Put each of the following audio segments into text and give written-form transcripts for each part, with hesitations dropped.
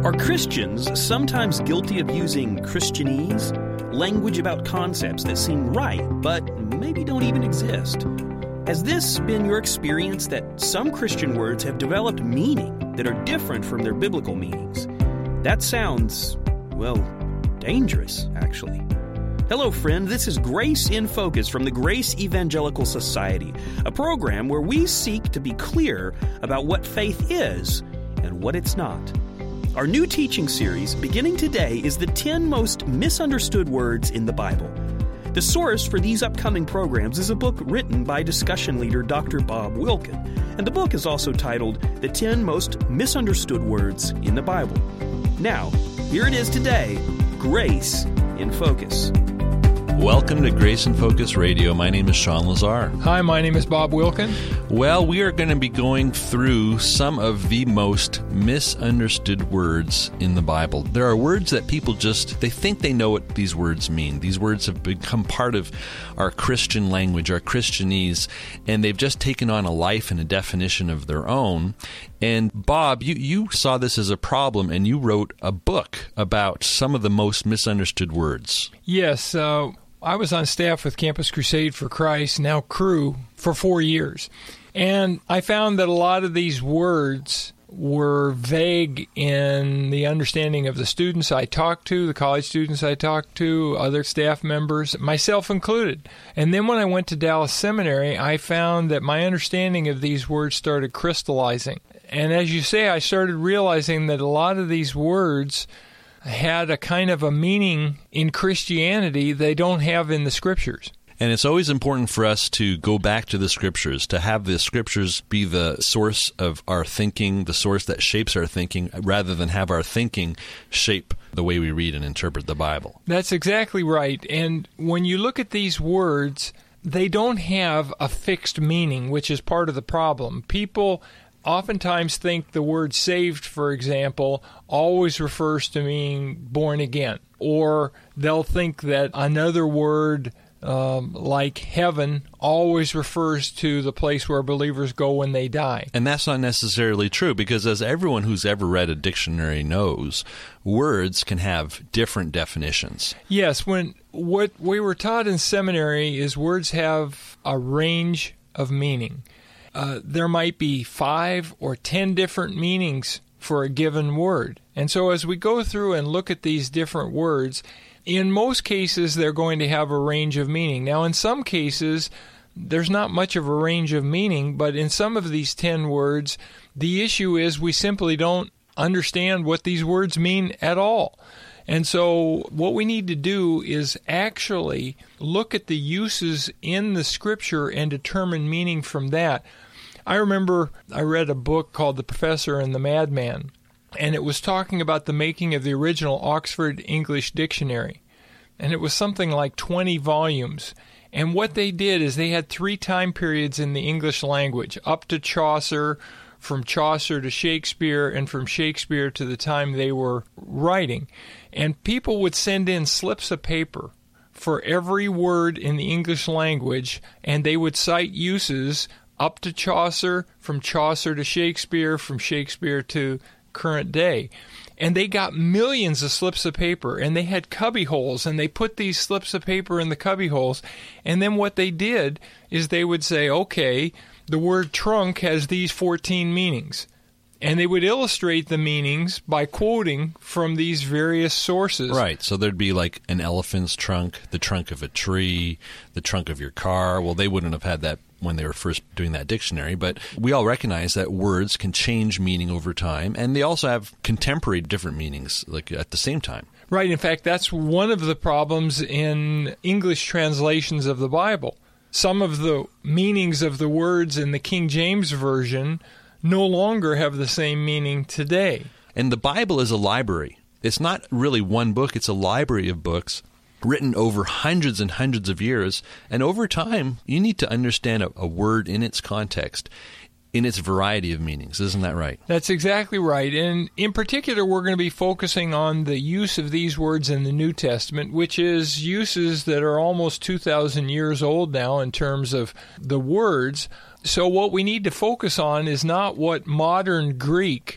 Are Christians sometimes guilty of using Christianese, language about concepts that seem right, but maybe don't even exist? Has this been your experience that some Christian words have developed meaning that are different from their biblical meanings? That sounds, well, dangerous, actually. Hello, friend. This is Grace in Focus from the Grace Evangelical Society, a program where we seek to be clear about what faith is and what it's not. Our new teaching series, beginning today, is the 10 most misunderstood words in the Bible. The source for these upcoming programs is a book written by discussion leader Dr. Bob Wilkin, and the book is also titled The 10 Most Misunderstood Words in the Bible. Now, here it is today, Grace in Focus. Welcome to Grace in Focus Radio. My name is Sean Lazar. Hi, my name is Bob Wilkin. Well, we are going to be going through some of the most misunderstood words in the Bible. There are words that people they think they know what these words mean. These words have become part of our Christian language, our Christianese, and they've just taken on a life and a definition of their own. And Bob, you saw this as a problem, and you wrote a book about some of the most misunderstood words. Yes, I was on staff with Campus Crusade for Christ, now Cru, for 4 years. And I found that a lot of these words were vague in the understanding of the students I talked to, the college students I talked to, other staff members, myself included. And then when I went to Dallas Seminary, I found that my understanding of these words started crystallizing. And as you say, I started realizing that a lot of these words had a kind of a meaning in Christianity they don't have in the Scriptures. And it's always important for us to go back to the Scriptures, to have the Scriptures be the source of our thinking, the source that shapes our thinking, rather than have our thinking shape the way we read and interpret the Bible. That's exactly right. And when you look at these words, they don't have a fixed meaning, which is part of the problem. People oftentimes think the word saved, for example, always refers to being born again. Or they'll think that another word like heaven always refers to the place where believers go when they die. And that's not necessarily true, because as everyone who's ever read a dictionary knows, words can have different definitions. Yes, what we were taught in seminary is words have a range of meaning. There might be 5 or 10 different meanings for a given word. And so as we go through and look at these different words, in most cases they're going to have a range of meaning. Now, in some cases, there's not much of a range of meaning, but in some of these 10 words, the issue is we simply don't understand what these words mean at all. And so what we need to do is actually look at the uses in the Scripture and determine meaning from that. I remember I read a book called The Professor and the Madman, and it was talking about the making of the original Oxford English Dictionary. And it was something like 20 volumes. And what they did is they had 3 time periods in the English language, up to Chaucer, from Chaucer to Shakespeare, and from Shakespeare to the time they were writing. And people would send in slips of paper for every word in the English language, and they would cite uses up to Chaucer, from Chaucer to Shakespeare, from Shakespeare to current day. And they got millions of slips of paper, and they had cubby holes, and they put these slips of paper in the cubby holes. And then what they did is they would say, okay, the word trunk has these 14 meanings. And they would illustrate the meanings by quoting from these various sources. Right. So there'd be like an elephant's trunk, the trunk of a tree, the trunk of your car. Well, they wouldn't have had that when they were first doing that dictionary, but we all recognize that words can change meaning over time, and they also have contemporary different meanings, like at the same time. Right. In fact, that's one of the problems in English translations of the Bible. Some of the meanings of the words in the King James Version no longer have the same meaning today. And the Bible is a library. It's not really one book, it's a library of books written over hundreds and hundreds of years. And over time, you need to understand a word in its context, in its variety of meanings. Isn't that right? That's exactly right. And in particular, we're going to be focusing on the use of these words in the New Testament, which is uses that are almost 2,000 years old now in terms of the words. So what we need to focus on is not what modern Greek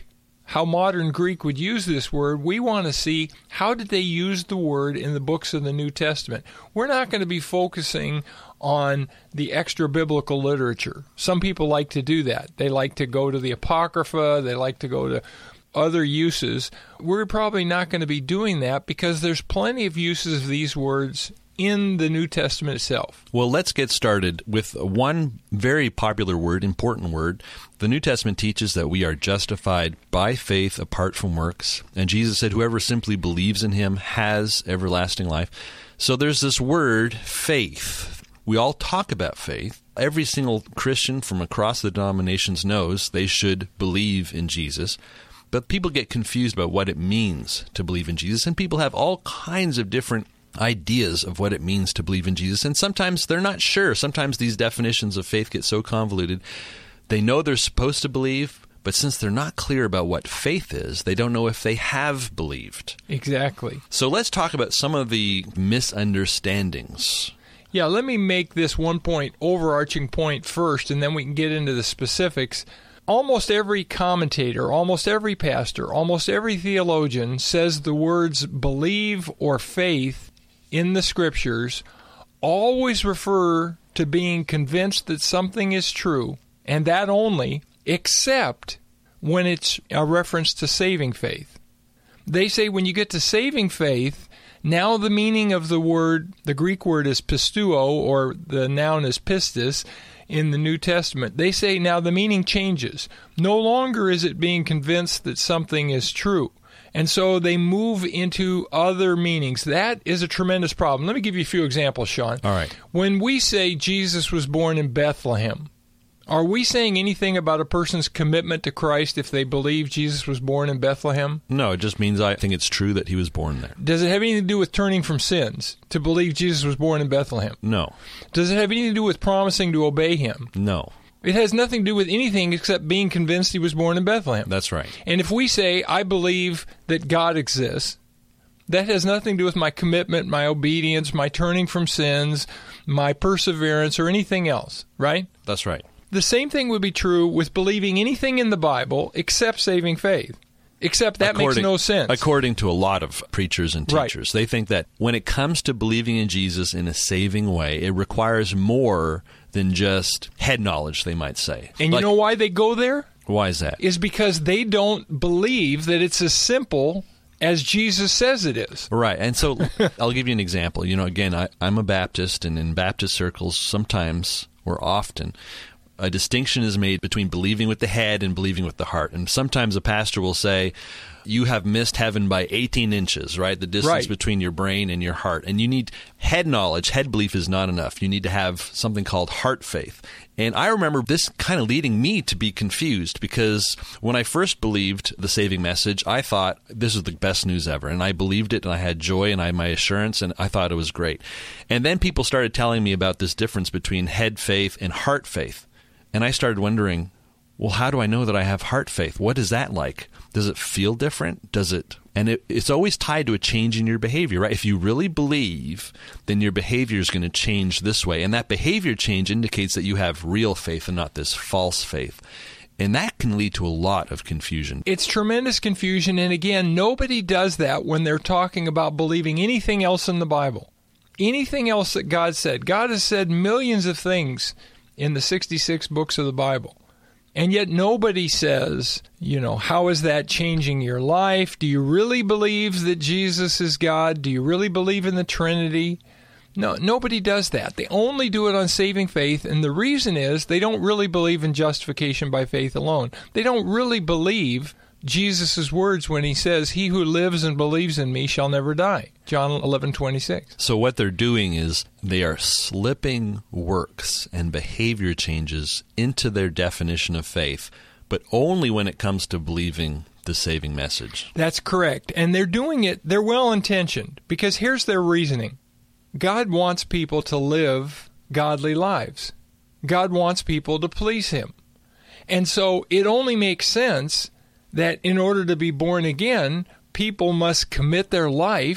how modern Greek would use this word. We want to see how did they use the word in the books of the New Testament. We're not going to be focusing on the extra-biblical literature. Some people like to do that. They like to go to the Apocrypha. They like to go to other uses. We're probably not going to be doing that because there's plenty of uses of these words in the New Testament itself. Well, let's get started with one very popular word, important word. The New Testament teaches that we are justified by faith apart from works. And Jesus said, whoever simply believes in him has everlasting life. So there's this word, faith. We all talk about faith. Every single Christian from across the denominations knows they should believe in Jesus. But people get confused about what it means to believe in Jesus. And people have all kinds of different ideas of what it means to believe in Jesus, and sometimes they're not sure. Sometimes these definitions of faith get so convoluted. They know they're supposed to believe, but since they're not clear about what faith is, they don't know if they have believed. Exactly. So let's talk about some of the misunderstandings. Yeah, let me make this one overarching point first, and then we can get into the specifics. Almost every commentator, almost every pastor, almost every theologian says the words believe or faith in the Scriptures always refer to being convinced that something is true, and that only, except when it's a reference to saving faith. They say when you get to saving faith, now the meaning of the word, the Greek word is pisteuo, or the noun is pistis, in the New Testament. They say now the meaning changes. No longer is it being convinced that something is true. And so they move into other meanings. That is a tremendous problem. Let me give you a few examples, Sean. All right. When we say Jesus was born in Bethlehem, are we saying anything about a person's commitment to Christ if they believe Jesus was born in Bethlehem? No, it just means I think it's true that he was born there. Does it have anything to do with turning from sins to believe Jesus was born in Bethlehem? No. Does it have anything to do with promising to obey him? No. It has nothing to do with anything except being convinced he was born in Bethlehem. That's right. And if we say, I believe that God exists, that has nothing to do with my commitment, my obedience, my turning from sins, my perseverance, or anything else, right? That's right. The same thing would be true with believing anything in the Bible except saving faith. Except that makes no sense. According to a lot of preachers and teachers. Right. They think that when it comes to believing in Jesus in a saving way, it requires more than just head knowledge, they might say. And you know why they go there? Why is that? Is because they don't believe that it's as simple as Jesus says it is. Right. And so I'll give you an example. You know, again, I'm a Baptist, and in Baptist circles, sometimes or often, a distinction is made between believing with the head and believing with the heart. And sometimes a pastor will say, you have missed heaven by 18 inches, right? The distance between your brain and your heart. And you need head knowledge. Head belief is not enough. You need to have something called heart faith. And I remember this kind of leading me to be confused, because when I first believed the saving message, I thought this was the best news ever. And I believed it, and I had joy, and I had my assurance, and I thought it was great. And then people started telling me about this difference between head faith and heart faith. And I started wondering, well, how do I know that I have heart faith? What is that like? Does it feel different? Does it? And it's always tied to a change in your behavior, right? If you really believe, then your behavior is going to change this way. And that behavior change indicates that you have real faith and not this false faith. And that can lead to a lot of confusion. It's tremendous confusion. And again, nobody does that when they're talking about believing anything else in the Bible. Anything else that God said. God has said millions of things in the 66 books of the Bible. And yet nobody says, how is that changing your life? Do you really believe that Jesus is God? Do you really believe in the Trinity? No, nobody does that. They only do it on saving faith, and the reason is they don't really believe in justification by faith alone. They don't really believe Jesus' words when he says, he who lives and believes in me shall never die. John 11:26. So what they're doing is they are slipping works and behavior changes into their definition of faith, but only when it comes to believing the saving message. That's correct. And they're doing it, they're well-intentioned, because here's their reasoning. God wants people to live godly lives. God wants people to please him. And so it only makes sense that in order to be born again, people must commit their life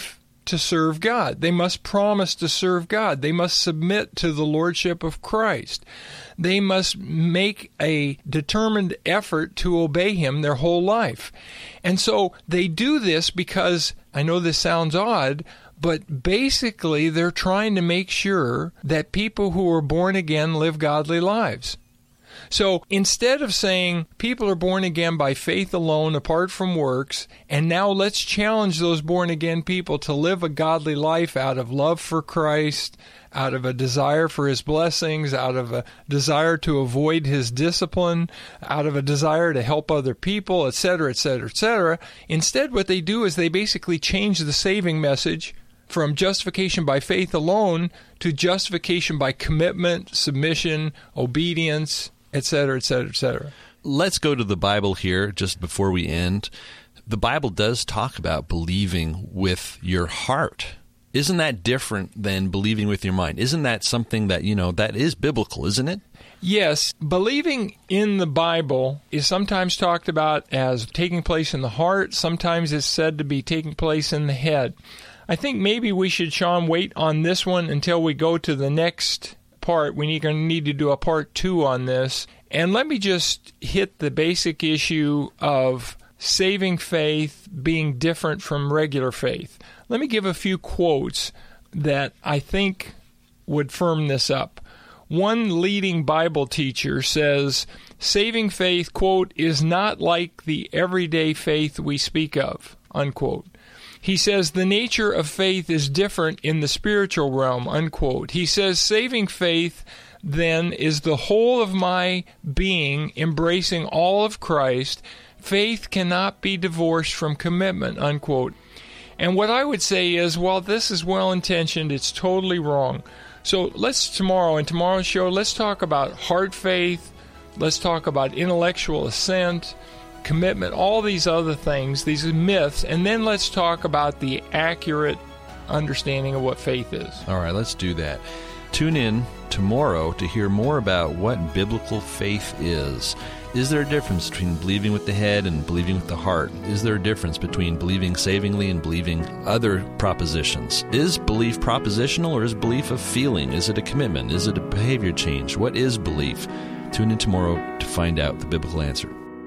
to serve God. They must promise to serve God. They must submit to the lordship of Christ. They must make a determined effort to obey Him their whole life. And so they do this because, I know this sounds odd, but basically they're trying to make sure that people who are born again live godly lives. So instead of saying people are born again by faith alone, apart from works, and now let's challenge those born again people to live a godly life out of love for Christ, out of a desire for His blessings, out of a desire to avoid His discipline, out of a desire to help other people, etc., etc., etc. Instead, what they do is they basically change the saving message from justification by faith alone to justification by commitment, submission, obedience, etc., etc., etc. Let's go to the Bible here just before we end. The Bible does talk about believing with your heart. Isn't that different than believing with your mind? Isn't that something that, that is biblical, isn't it? Yes. Believing in the Bible is sometimes talked about as taking place in the heart. Sometimes it's said to be taking place in the head. I think maybe we should, Sean, wait on this one until we go to the next part. We're going to need to do a part 2 on this. And let me just hit the basic issue of saving faith being different from regular faith. Let me give a few quotes that I think would firm this up. One leading Bible teacher says, saving faith, quote, is not like the everyday faith we speak of, unquote. He says the nature of faith is different in the spiritual realm, unquote. He says saving faith, then, is the whole of my being embracing all of Christ. Faith cannot be divorced from commitment, unquote. And what I would say is, while this is well-intentioned, it's totally wrong. So in tomorrow's show, let's talk about heart faith. Let's talk about intellectual assent, commitment, all these other things, these myths, and then let's talk about the accurate understanding of what faith is. All right, let's do that. Tune in tomorrow to hear more about what biblical faith is. Is there a difference between believing with the head and believing with the heart? Is there a difference between believing savingly and believing other propositions? Is belief propositional or is belief a feeling? Is it a commitment? Is it a behavior change? What is belief? Tune in tomorrow to find out the biblical answer.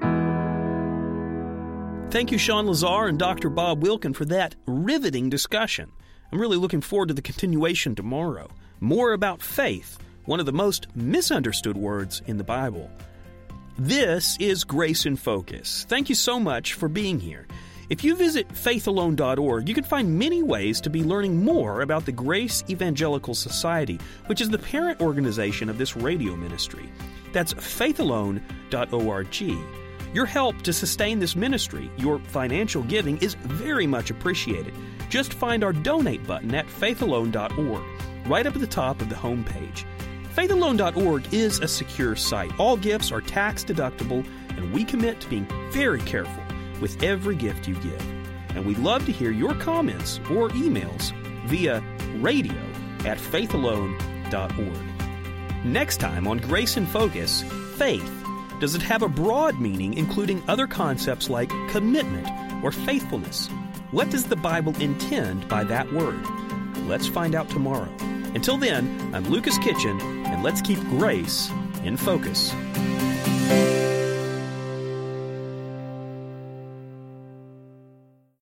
Thank you, Sean Lazar and Dr. Bob Wilkin, for that riveting discussion. I'm really looking forward to the continuation tomorrow. More about faith, one of the most misunderstood words in the Bible. This is Grace in Focus. Thank you so much for being here. If you visit faithalone.org, you can find many ways to be learning more about the Grace Evangelical Society, which is the parent organization of this radio ministry. That's faithalone.org. Your help to sustain this ministry, your financial giving, is very much appreciated. Just find our donate button at faithalone.org, right up at the top of the homepage. Faithalone.org is a secure site. All gifts are tax deductible, and we commit to being very careful with every gift you give. And we'd love to hear your comments or emails via radio@faithalone.org. Next time on Grace in Focus, faith. Does it have a broad meaning, including other concepts like commitment or faithfulness? What does the Bible intend by that word? Let's find out tomorrow. Until then, I'm Lucas Kitchen, and let's keep grace in focus.